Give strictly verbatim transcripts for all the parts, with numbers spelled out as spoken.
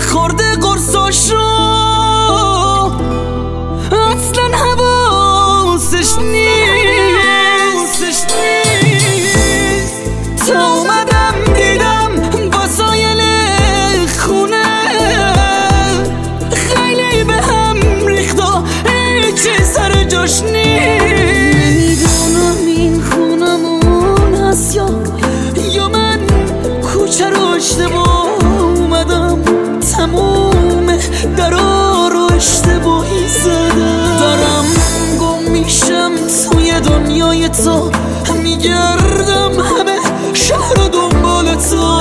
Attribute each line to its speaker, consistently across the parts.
Speaker 1: خورده قرصاش رو اصلا حواسش نیست. تا اومدم دیدم با سایل خونه خیلی به هم ریخت و هیچی سر جاش نیست. نمیدونم این خونمون هست یا یا من کوچه رو اشتباه اومدم، تموم درا رو اشتباهی زدم. دارم گم میشم توی دنیای تو، میگردم همه شهر رو دنبال تو.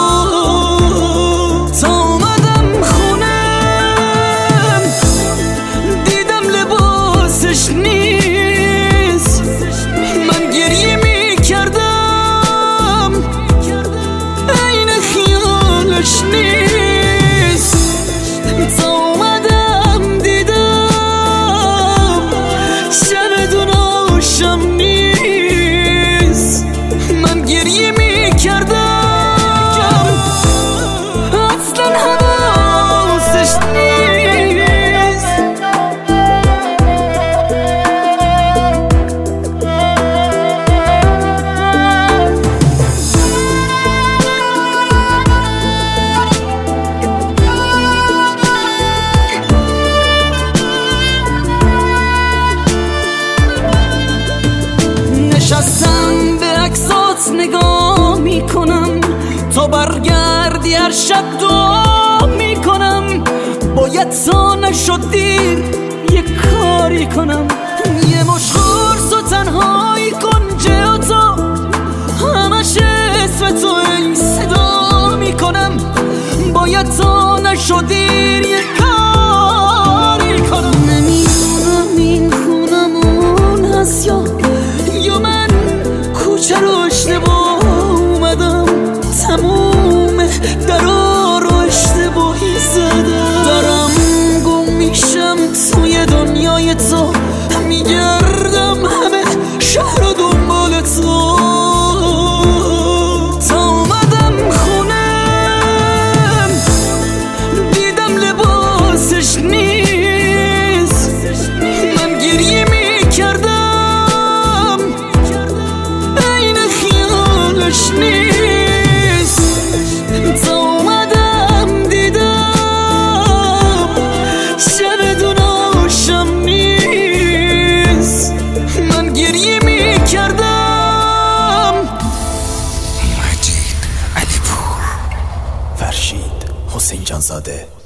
Speaker 1: تا اومدم خونم دیدم لباسش نیست، من گریه میکردم عین خیالش نیست. تا اومدم دیدم شب دوناشم نیست، من گریه میکردم اصلا حواسش نیست. نشستم به عکسات نگاه میکنم، تا برگردی هر شب دعا میکنم. باید تا نشد دیر یه کاری کنم، یه مش خورس و تنهایی کن جهاتا، همش اسم تو ای صدا میکنم. باید تا نشد دیر یه کاری کنم. نمیدونم این خونمون هست یا یا من کوچه رو اشتباه اومدم، تموم درا رو اشتباهی زدم. دارم گم میشم توی دنیای تو، میگردم همه شهر رو دنبال تو. تا اومدم خونم دیدم لباسش نیست، من گریه میکردم عین خیالش نیست. تا اومدم دیدم شب دوناشم نیست، من گریه میکردم.
Speaker 2: مجید علیپور، فرشید حسین جانزاده.